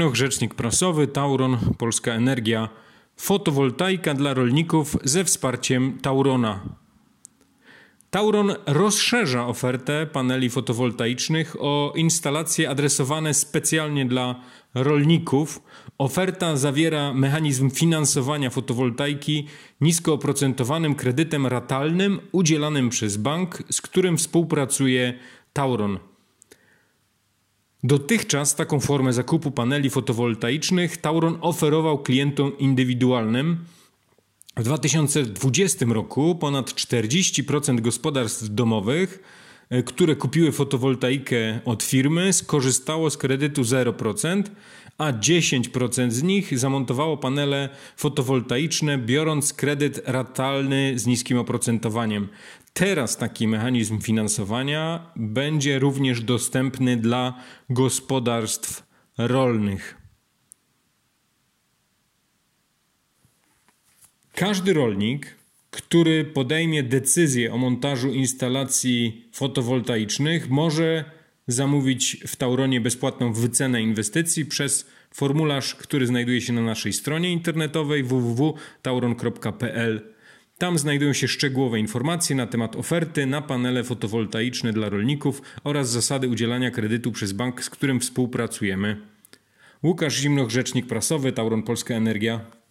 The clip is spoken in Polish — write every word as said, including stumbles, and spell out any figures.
Zimnoch, rzecznik prasowy, Tauron, Polska Energia. Fotowoltaika dla rolników ze wsparciem Taurona. Tauron rozszerza ofertę paneli fotowoltaicznych o instalacje adresowane specjalnie dla rolników. Oferta zawiera mechanizm finansowania fotowoltaiki nisko oprocentowanym kredytem ratalnym udzielanym przez bank, z którym współpracuje Tauron. Dotychczas taką formę zakupu paneli fotowoltaicznych Tauron oferował klientom indywidualnym. W dwa tysiące dwudziestym roku ponad czterdzieści procent gospodarstw domowych, które kupiły fotowoltaikę od firmy, skorzystało z kredytu zero procent, a dziesięć procent z nich zamontowało panele fotowoltaiczne, biorąc kredyt ratalny z niskim oprocentowaniem. Teraz taki mechanizm finansowania będzie również dostępny dla gospodarstw rolnych. Każdy rolnik, który podejmie decyzję o montażu instalacji fotowoltaicznych, może zamówić w Tauronie bezpłatną wycenę inwestycji przez formularz, który znajduje się na naszej stronie internetowej w w w kropka tauron kropka p l. Tam znajdują się szczegółowe informacje na temat oferty na panele fotowoltaiczne dla rolników oraz zasady udzielania kredytu przez bank, z którym współpracujemy. Łukasz Zimnoch, rzecznik prasowy, Tauron, Polska Energia.